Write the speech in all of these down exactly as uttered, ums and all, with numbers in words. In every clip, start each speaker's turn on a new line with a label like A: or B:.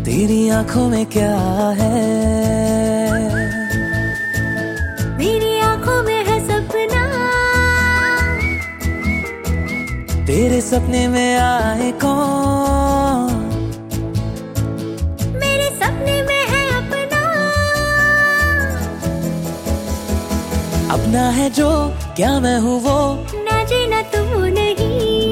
A: तेरी आंखों में क्या है?
B: मेरी आंखों में है सपना,
A: तेरे सपने में आए कौन?
B: मेरे सपने में है अपना।
A: अपना है जो, क्या मैं हूँ वो?
B: ना जी ना तुम नहीं।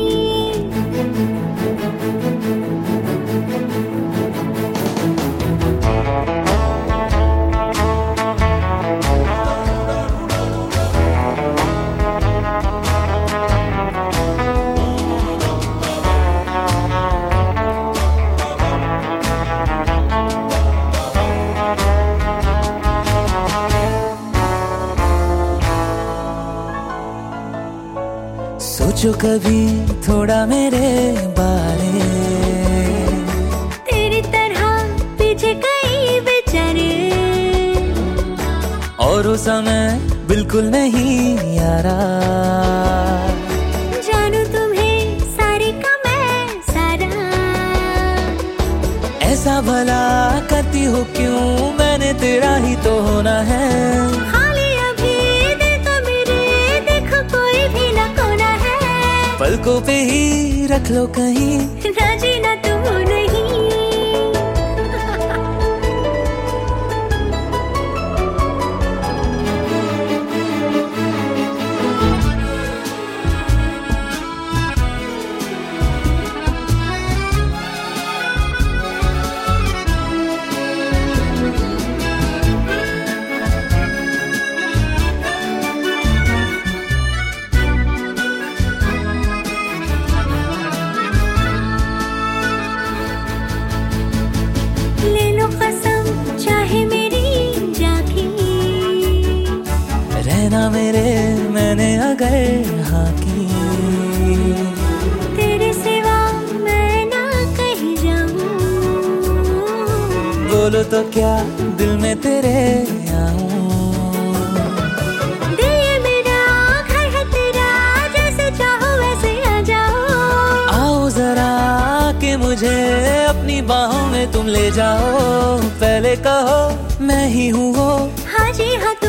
A: सोचो कभी थोड़ा मेरे बारे,
B: तेरी तरह पीछे कई बेचारे,
A: और वो समय बिल्कुल नहीं यारा।
B: जानू तुम्हें सारी का मैं सारा।
A: ऐसा भला करती हो क्यों? मैंने तेरा ही तो होना है।
B: खाली अभी देखो मेरे, देखो कोई भी ना कोना है।
A: पलकों पे ही रख लो कहीं,
B: ना जी ना तुम नहीं। ले लो कसम चाहे मेरी जाके,
A: रहना मेरे मैंने अगर हाँ की।
B: तेरे सिवा मैं ना कहीं जाऊं।
A: बोलो तो क्या दिल में तेरे आऊं?
B: दिल ये मेरा घर है तेरा, जैसे चाहो वैसे आ जाओ।
A: आओ जरा कि मुझे अपनी बाहों में तुम ले जाओ। पहले कहो मैं ही हूँ वो।
B: हाँ जी हाँ